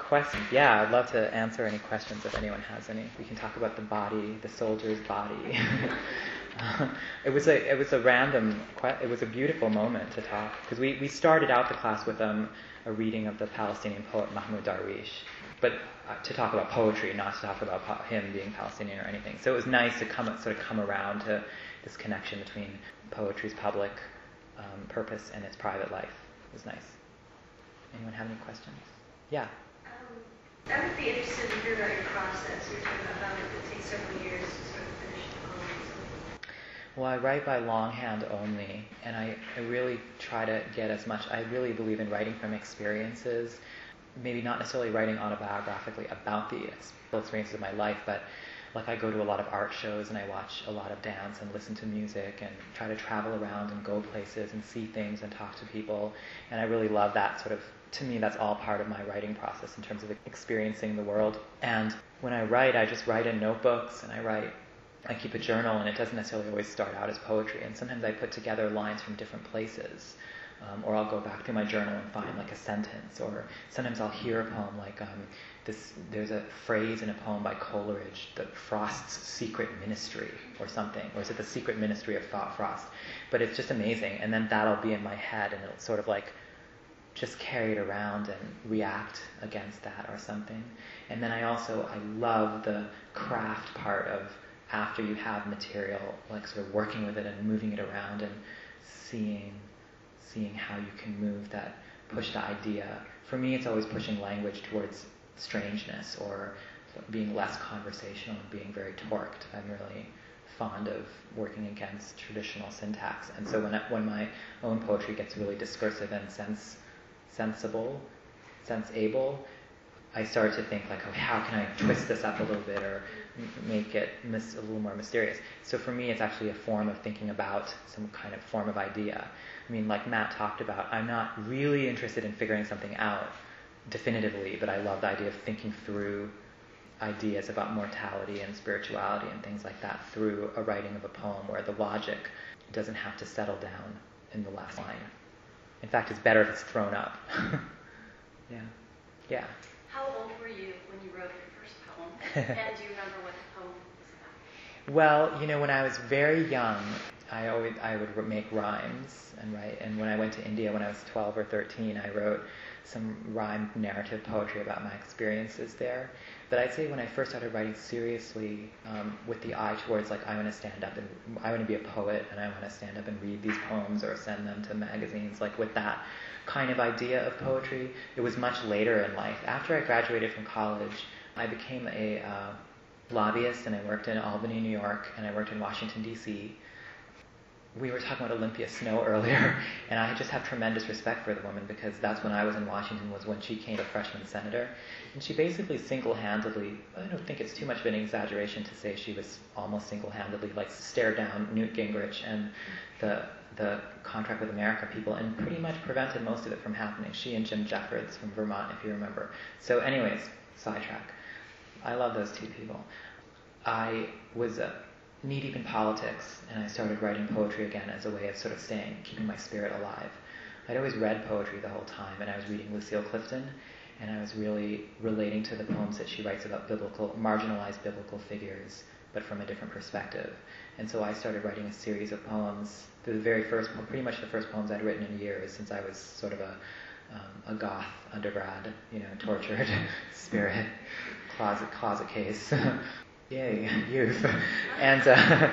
questions. Yeah, I'd love to answer any questions if anyone has any. We can talk about the body, the soldier's body. It was a random. It was a beautiful moment to talk because we started out the class with a reading of the Palestinian poet Mahmoud Darwish, but to talk about poetry, not to talk about him being Palestinian or anything. So it was nice to come around to this connection between poetry's public purpose and its private life. It was nice. Anyone have any questions? Yeah. I would be interested to hear about your process. You're talking about how it takes several years to sort of finish the poems. Well, I write by longhand only, and I really try to get as much. I really believe in writing from experiences, maybe not necessarily writing autobiographically about the experiences of my life, but like I go to a lot of art shows and I watch a lot of dance and listen to music and try to travel around and go places and see things and talk to people. And I really love that sort of, to me, that's all part of my writing process in terms of experiencing the world. And when I write, I just write in notebooks and I keep a journal, and it doesn't necessarily always start out as poetry. And sometimes I put together lines from different places. Or I'll go back through my journal and find like a sentence, or sometimes I'll hear a poem like there's a phrase in a poem by Coleridge, the Frost's Secret Ministry or something, or is it the Secret Ministry of Frost? But it's just amazing, and then that'll be in my head, and it'll sort of like just carry it around and react against that or something. And then I love the craft part of after you have material, like sort of working with it and moving it around and seeing how you can move that, push the idea. For me, it's always pushing language towards strangeness or being less conversational and being very torqued. I'm really fond of working against traditional syntax. And so when my own poetry gets really discursive and sense-able, I start to think like, oh, how can I twist this up a little bit or make it a little more mysterious? So for me, it's actually a form of thinking about some kind of form of idea. I mean, like Matt talked about, I'm not really interested in figuring something out definitively, but I love the idea of thinking through ideas about mortality and spirituality and things like that through a writing of a poem where the logic doesn't have to settle down in the last line. In fact, it's better if it's thrown up. Yeah. How old were you when you wrote your first poem? And do you remember what the poem was about? Well, when I was very young, I would make rhymes and write. And when I went to India when I was 12 or 13, I wrote some rhymed narrative poetry about my experiences there. But I'd say when I first started writing seriously, with the eye towards like I want to stand up and I want to be a poet and I want to stand up and read these poems or send them to magazines, like with that kind of idea of poetry, it was much later in life. After I graduated from college, I became a lobbyist, and I worked in Albany, New York, and I worked in Washington, D.C. We were talking about Olympia Snow earlier, and I just have tremendous respect for the woman because that's when I was in Washington, was when she came a freshman senator. And she basically single-handedly, I don't think it's too much of an exaggeration to say she was almost single-handedly like stared down Newt Gingrich and the Contract with America people and pretty much prevented most of it from happening. She and Jim Jeffords from Vermont, if you remember. So anyways, sidetrack. I love those two people. I was knee-deep in politics, and I started writing poetry again as a way of sort of keeping my spirit alive. I'd always read poetry the whole time, and I was reading Lucille Clifton, and I was really relating to the poems that she writes about marginalized biblical figures, but from a different perspective. And so I started writing a series of poems. Pretty much the first poems I'd written in years, since I was sort of a goth undergrad, tortured spirit, closet case. Yay, youth. And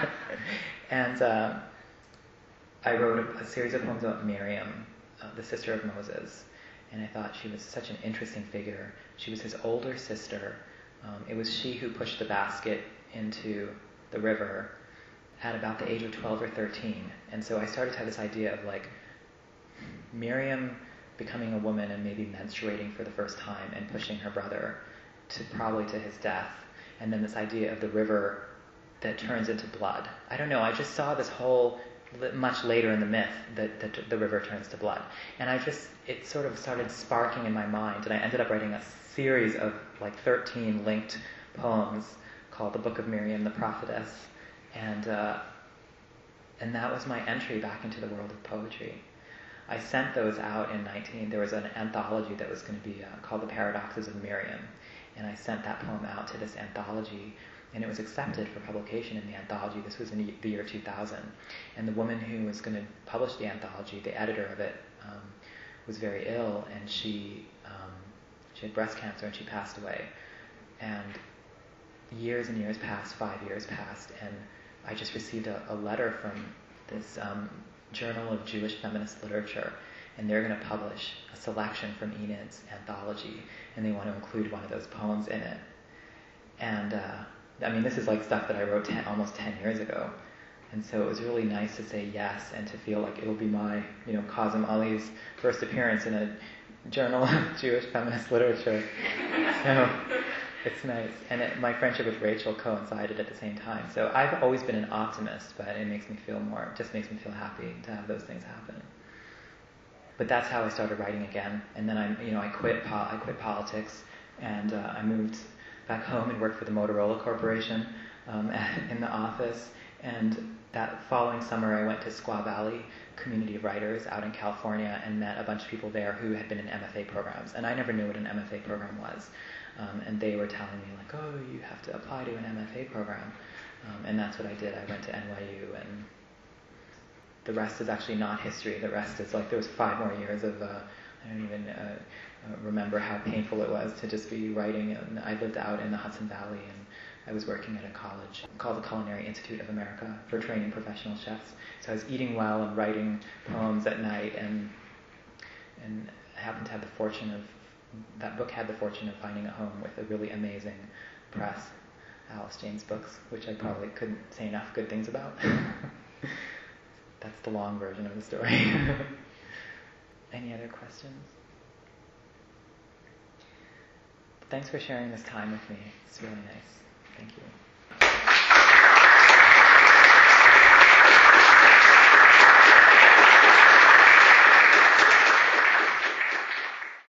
I wrote a series of poems about Miriam, the sister of Moses, and I thought she was such an interesting figure. She was his older sister. It was she who pushed the basket into the river at about the age of 12 or 13. And so I started to have this idea of like Miriam becoming a woman and maybe menstruating for the first time and pushing her brother probably to his death. And then this idea of the river that turns into blood. I don't know, I just saw this whole, much later in the myth, that the river turns to blood. And it sort of started sparking in my mind, and I ended up writing a series of like 13 linked poems called The Book of Miriam, the Prophetess. And that was my entry back into the world of poetry. I sent those out in there was an anthology that was going to be called The Paradoxes of Miriam, and I sent that poem out to this anthology, and it was accepted for publication in the anthology. This was in the year 2000, and the woman who was going to publish the anthology, the editor of it, was very ill, and she had breast cancer, and she passed away. And years and years passed, 5 years passed, and I just received a letter from this Journal of Jewish Feminist Literature, and they're going to publish a selection from Enid's anthology, and they want to include one of those poems in it. And this is like stuff that I wrote almost 10 years ago, and so it was really nice to say yes and to feel like it'll be my, Kazem Ali's first appearance in a Journal of Jewish Feminist Literature. So it's nice. And my friendship with Rachel coincided at the same time. So I've always been an optimist, but it makes me feel happy to have those things happen. But that's how I started writing again. And then I quit politics, and I moved back home and worked for the Motorola Corporation in the office. And that following summer, I went to Squaw Valley Community of Writers out in California and met a bunch of people there who had been in MFA programs. And I never knew what an MFA program was. And they were telling me, like, oh, you have to apply to an MFA program. And that's what I did. I went to NYU, and the rest is actually not history. The rest is like there was 5 more years of, I don't even remember how painful it was to just be writing. And I lived out in the Hudson Valley, and I was working at a college called the Culinary Institute of America for training professional chefs. So I was eating well and writing poems at night, and I happened to have that book had the fortune of finding a home with a really amazing press, Alice James Books, which I probably couldn't say enough good things about. That's the long version of the story. Any other questions? Thanks for sharing this time with me. It's really nice. Thank you.